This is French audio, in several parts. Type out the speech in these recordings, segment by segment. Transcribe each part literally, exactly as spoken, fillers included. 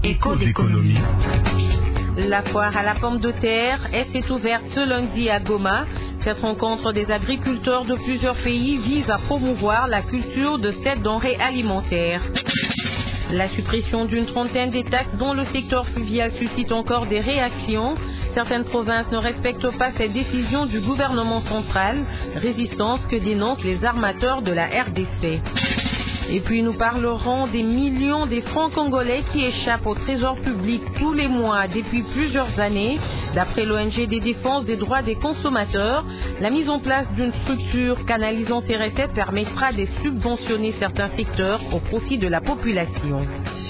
Écho d'économie. La foire à la pomme de terre est ouverte ce lundi à Goma. Cette rencontre des agriculteurs de plusieurs pays vise à promouvoir la culture de cette denrée alimentaire. La suppression d'une trentaine des taxes dont le secteur fluvial suscite encore des réactions. Certaines provinces ne respectent pas cette décision du gouvernement central, résistance que dénoncent les armateurs de la R D C. Et puis nous parlerons des millions des francs congolais qui échappent au trésor public tous les mois depuis plusieurs années. D'après l'O N G des défenses des droits des consommateurs, la mise en place d'une structure canalisant ces recettes permettra de subventionner certains secteurs au profit de la population.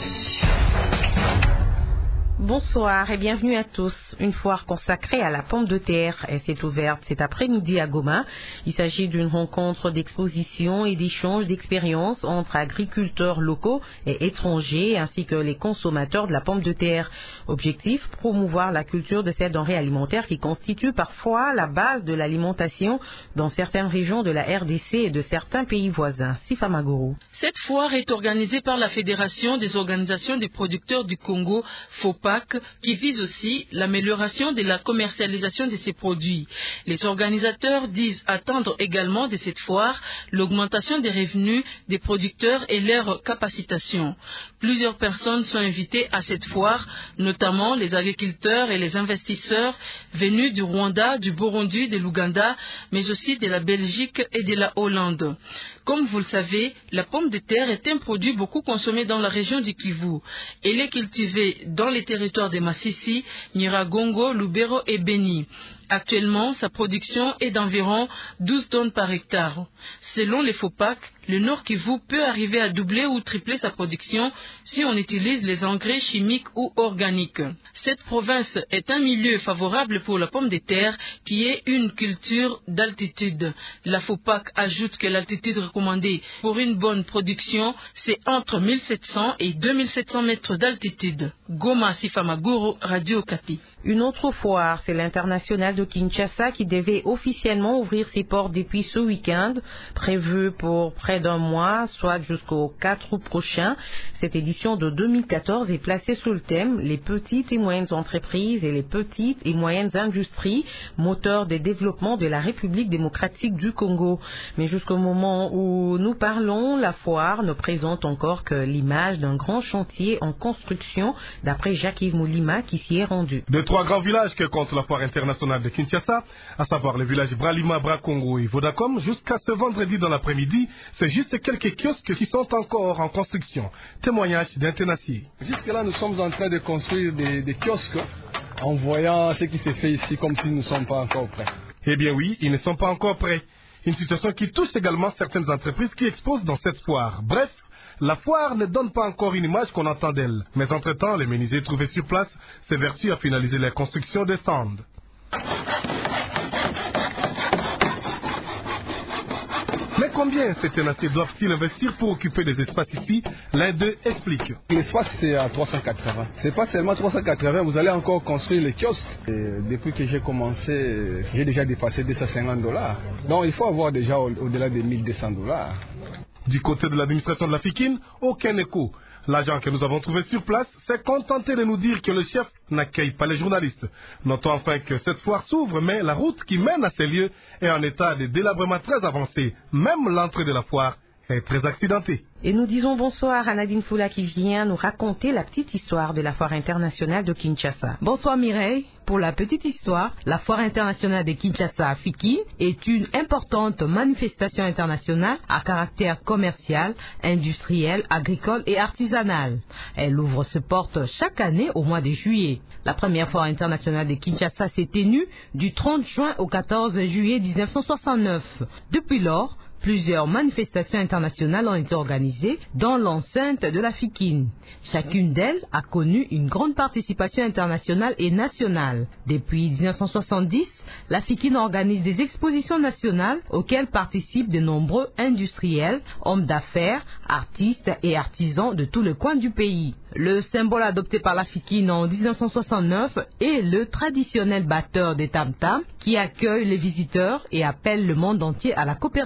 Bonsoir et bienvenue à tous. Une foire consacrée à la pomme de terre s'est ouverte cet après-midi à Goma. Il s'agit d'une rencontre d'exposition et d'échange d'expériences entre agriculteurs locaux et étrangers ainsi que les consommateurs de la pomme de terre. Objectif, promouvoir la culture de cette denrée alimentaire qui constitue parfois la base de l'alimentation dans certaines régions de la R D C et de certains pays voisins. Sifa Magoro. Cette foire est organisée par la Fédération des organisations des producteurs du Congo, FOPAC, qui vise aussi l'amélioration de la commercialisation de ces produits. Les organisateurs disent attendre également de cette foire l'augmentation des revenus des producteurs et leur capacitation. Plusieurs personnes sont invitées à cette foire, notamment les agriculteurs et les investisseurs venus du Rwanda, du Burundi, de l'Ouganda, mais aussi de la Belgique et de la Hollande. Comme vous le savez, la pomme de terre est un produit beaucoup consommé dans la région du Kivu. Elle est cultivée dans les territoires de Masisi, Nyiragongo, Lubero et Beni. Actuellement, sa production est d'environ douze tonnes par hectare. Selon les FOPAC, le Nord Kivu peut arriver à doubler ou tripler sa production si on utilise les engrais chimiques ou organiques. Cette province est un milieu favorable pour la pomme de terre qui est une culture d'altitude. La FOPAC ajoute que l'altitude recommandée pour une bonne production, c'est entre mille sept cents et deux mille sept cents mètres d'altitude. Goma, Sifa Magoro, Radio Okapi. Une autre foire, c'est l'international de Kinshasa qui devait officiellement ouvrir ses portes depuis ce week-end, prévu pour près d'un mois, soit jusqu'au quatre août prochain. Cette édition de deux mille quatorze est placée sous le thème « Les petites et moyennes entreprises et les petites et moyennes industries, moteurs de développement de la République démocratique du Congo ». Mais jusqu'au moment où nous parlons, la foire ne présente encore que l'image d'un grand chantier en construction, d'après Jacques-Yves Moulima qui s'y est rendu. De trois grands villages que compte la foire internationale de Kinshasa, à savoir les villages Bralima, Brakongo et Vodacom, jusqu'à ce vendredi dans l'après-midi, c'est juste quelques kiosques qui sont encore en construction. Témoignage d'un tenacier. Jusque-là, nous sommes en train de construire des, des kiosques en voyant ce qui se fait ici comme si nous ne sommes pas encore prêts. Eh bien oui, ils ne sont pas encore prêts. Une situation qui touche également certaines entreprises qui exposent dans cette foire. Bref, la foire ne donne pas encore une image qu'on entend d'elle. Mais entre-temps, les menuisiers trouvés sur place s'évertuent à finaliser la construction des stands. Mais combien ces tenanciers doivent-ils investir pour occuper des espaces ici? L'un d'eux explique. L'espace c'est à trois cent quatre-vingts. C'est pas seulement trois cent quatre-vingts, vous allez encore construire les kiosques. Et depuis que j'ai commencé, j'ai déjà dépassé deux cent cinquante dollars. Donc il faut avoir déjà au-delà de mille deux cents dollars. Du côté de l'administration de la Fikine, aucun écho. L'agent que nous avons trouvé sur place s'est contenté de nous dire que le chef n'accueille pas les journalistes. Notons enfin que cette foire s'ouvre, mais la route qui mène à ces lieux est en état de délabrement très avancé. Même l'entrée de la foire est très accidentée. Et nous disons bonsoir à Nadine Foula qui vient nous raconter la petite histoire de la foire internationale de Kinshasa. Bonsoir Mireille. Pour la petite histoire, la foire internationale de Kinshasa à Fikine est une importante manifestation internationale à caractère commercial, industriel, agricole et artisanal. Elle ouvre ses portes chaque année au mois de juillet. La première foire internationale de Kinshasa s'est tenue du trente juin au quatorze juillet mille neuf cent soixante-neuf. Depuis lors, plusieurs manifestations internationales ont été organisées dans l'enceinte de la Fikine. Chacune d'elles a connu une grande participation internationale et nationale. Depuis mille neuf cent soixante-dix, la Fikine organise des expositions nationales auxquelles participent de nombreux industriels, hommes d'affaires, artistes et artisans de tous les coins du pays. Le symbole adopté par la Fikine en mille neuf cent soixante-neuf est le traditionnel batteur des tam-tams qui accueille les visiteurs et appelle le monde entier à la coopération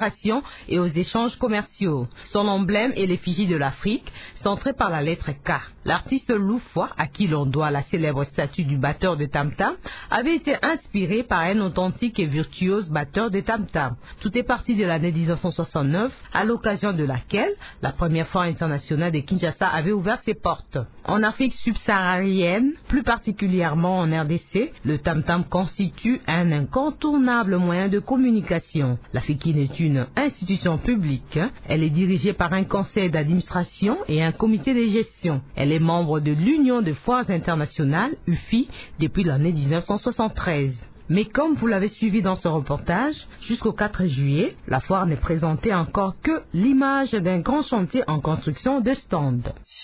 et aux échanges commerciaux. Son emblème est l'effigie de l'Afrique, centrée par la lettre K. L'artiste Loufoua, à qui l'on doit la célèbre statue du batteur de tam-tam, avait été inspiré par un authentique et virtuose batteur de tam-tam. Tout est parti de l'année mille neuf cent soixante-neuf, à l'occasion de laquelle la première foire internationale de Kinshasa avait ouvert ses portes. En Afrique subsaharienne, plus particulièrement en R D C, le tam-tam constitue un incontournable moyen de communication. La Fikine est une institution publique. Elle est dirigée par un conseil d'administration et un comité de gestion. Elle est membre de l'Union des foires internationales, U F I, depuis l'année mille neuf cent soixante-treize. Mais comme vous l'avez suivi dans ce reportage, jusqu'au quatre juillet, la foire n'est présentée encore que l'image d'un grand chantier en construction de stands.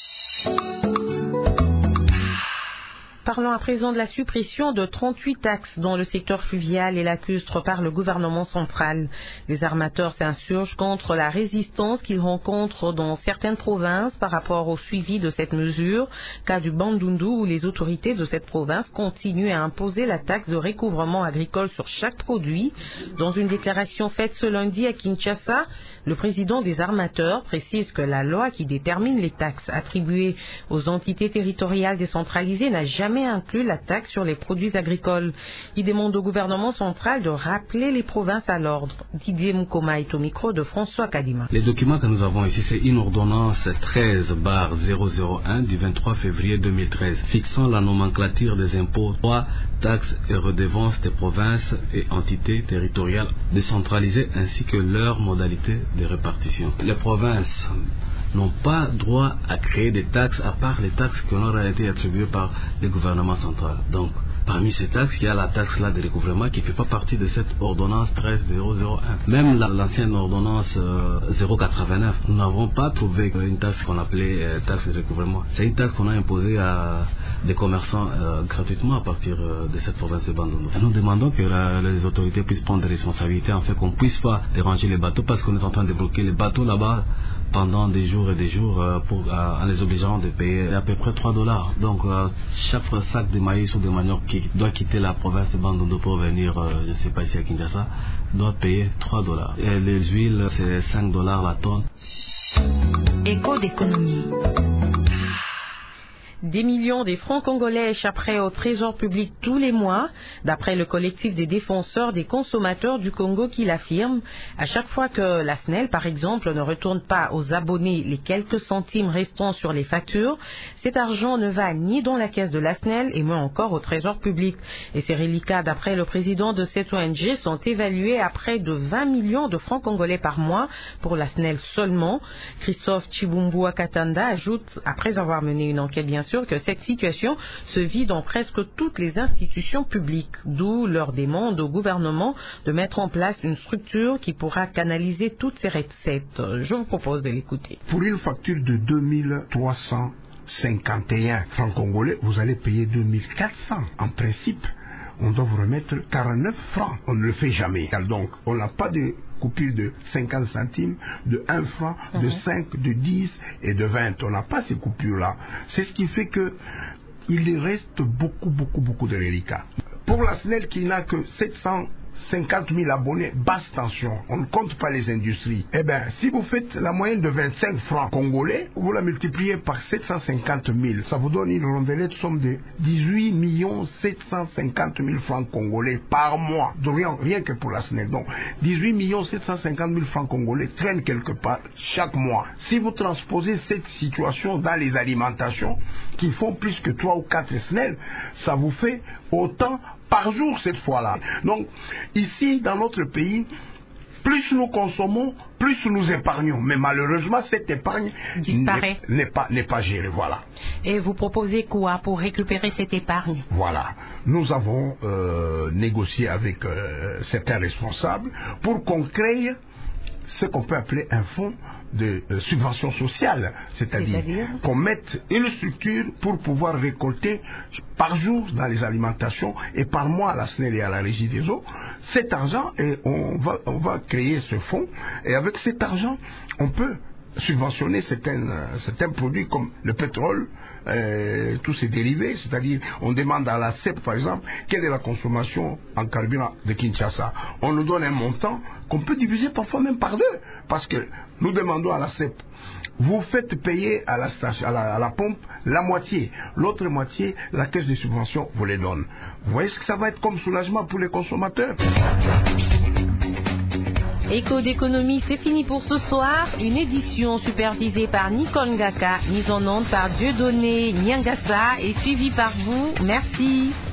Parlons à présent de la suppression de trente-huit taxes dans le secteur fluvial et lacustre par le gouvernement central. Les armateurs s'insurgent contre la résistance qu'ils rencontrent dans certaines provinces par rapport au suivi de cette mesure, cas du Bandundu où les autorités de cette province continuent à imposer la taxe de recouvrement agricole sur chaque produit. Dans une déclaration faite ce lundi à Kinshasa, le président des armateurs précise que la loi qui détermine les taxes attribuées aux entités territoriales décentralisées n'a jamais inclut la taxe sur les produits agricoles. Il demande au gouvernement central de rappeler les provinces à l'ordre. Didier Mukoma est au micro de François Kadima. Les documents que nous avons ici, c'est une ordonnance treize barre zéro zéro un du vingt-trois février deux mille treize fixant la nomenclature des impôts, droits, taxes et redevances des provinces et entités territoriales décentralisées ainsi que leurs modalités de répartition. Les provinces n'ont pas droit à créer des taxes à part les taxes qui leur ont été attribuées par le gouvernement central. Donc, parmi ces taxes, il y a la taxe là de recouvrement qui ne fait pas partie de cette ordonnance treize zéro zéro un. Même l'ancienne ordonnance euh, zéro quatre-vingt-neuf, nous n'avons pas trouvé une taxe qu'on appelait euh, taxe de recouvrement. C'est une taxe qu'on a imposée à des commerçants euh, gratuitement à partir euh, de cette province de Bandundu. Nous demandons que la, les autorités puissent prendre des responsabilités en fait qu'on ne puisse pas déranger les bateaux parce qu'on est en train de bloquer les bateaux là-bas pendant des jours et des jours euh, pour, euh, en les obligeant de payer à peu près trois dollars. Donc euh, chaque sac de maïs ou de manioc qui doit quitter la province de Bandundu pour venir, euh, je ne sais pas ici à Kinshasa, doit payer trois dollars. Et les huiles, c'est cinq dollars la tonne. Écho d'économie. Des millions de francs congolais échapperaient au trésor public tous les mois, d'après le collectif des défenseurs des consommateurs du Congo qui l'affirme. À chaque fois que la S N E L, par exemple, ne retourne pas aux abonnés les quelques centimes restants sur les factures, cet argent ne va ni dans la caisse de la S N E L et moins encore au trésor public. Et ces reliquats, d'après le président de cette O N G, sont évalués à près de vingt millions de francs congolais par mois pour la S N E L seulement. Christophe Chibumbua Katanda ajoute, après avoir mené une enquête bien sûr, que cette situation se vit dans presque toutes les institutions publiques, d'où leur demande au gouvernement de mettre en place une structure qui pourra canaliser toutes ces recettes. Je vous propose de l'écouter. Pour une facture de deux mille trois cent cinquante et un francs congolais, vous allez payer deux mille quatre cents. En principe, on doit vous remettre quarante-neuf francs. On ne le fait jamais. Donc, on n'a pas de coupure de cinquante centimes, de un franc, de uh-huh. cinq, de dix et de vingt. On n'a pas ces coupures-là. C'est ce qui fait que il reste beaucoup, beaucoup, beaucoup de reliquats. Pour la S N E L qui n'a que sept cent cinquante mille abonnés, basse tension, on ne compte pas les industries. Eh bien, si vous faites la moyenne de vingt-cinq francs congolais, vous la multipliez par sept cent cinquante mille, ça vous donne une rondelette somme de dix-huit millions sept cent cinquante mille francs congolais par mois. Donc rien, rien que pour la S N E L. Donc, dix-huit millions sept cent cinquante mille francs congolais traînent quelque part chaque mois. Si vous transposez cette situation dans les alimentations, qui font plus que trois ou quatre S N E L, ça vous fait autant par jour cette fois-là. Donc, ici, dans notre pays, plus nous consommons, plus nous épargnons. Mais malheureusement, cette épargne n'est pas, n'est pas gérée. Voilà. Et vous proposez quoi pour récupérer cette épargne? Voilà. Nous avons euh, négocié avec euh, certains responsables pour qu'on crée ce qu'on peut appeler un fonds de euh, subvention sociale, c'est-à-dire qu'on mette une structure pour pouvoir récolter par jour dans les alimentations et par mois à la S N E L et à la Régie des eaux cet argent, et on va, on va créer ce fonds, et avec cet argent on peut subventionner certains, certains produits comme le pétrole, euh, tous ces dérivés, c'est-à-dire on demande à la C E P par exemple quelle est la consommation en carburant de Kinshasa. On nous donne un montant qu'on peut diviser parfois même par deux, parce que nous demandons à la C E P, vous faites payer à la, station, à la, à la pompe la moitié, l'autre moitié, la caisse de subvention vous les donne. Vous voyez ce que ça va être comme soulagement pour les consommateurs? Écho d'économie, c'est fini pour ce soir. Une édition supervisée par Nicole Ngaka, mise en onde par Dieudonné Nyangassa et suivie par vous. Merci.